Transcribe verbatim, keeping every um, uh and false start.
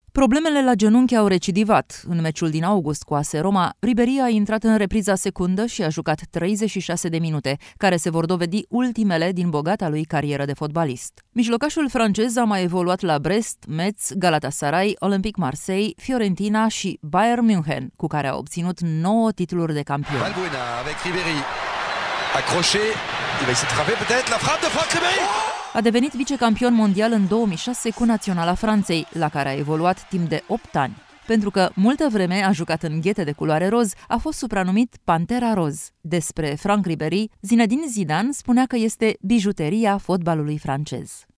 Problemele la genunchi au recidivat. În meciul din august cu A S Roma, Ribéry a intrat în repriza secundă și a jucat treizeci și șase de minute, care se vor dovedi ultimele din bogata lui carieră de fotbalist. Mijlocașul francez a mai evoluat la Brest, Metz, Galatasaray, Olympique Marseille, Fiorentina și Bayern München, cu care a obținut nouă titluri de campion. Valbuena avec Ribéry. Accroché. Il va essayer de frapper peut-être la frappe de Franck Ribéry. A devenit vicecampion mondial în două mii șase cu Naționala Franței, la care a evoluat timp de opt ani. Pentru că multă vreme a jucat în ghete de culoare roz, a fost supranumit Pantera Roz. Despre Franck Ribéry, Zinedine Zidane spunea că este bijuteria fotbalului francez.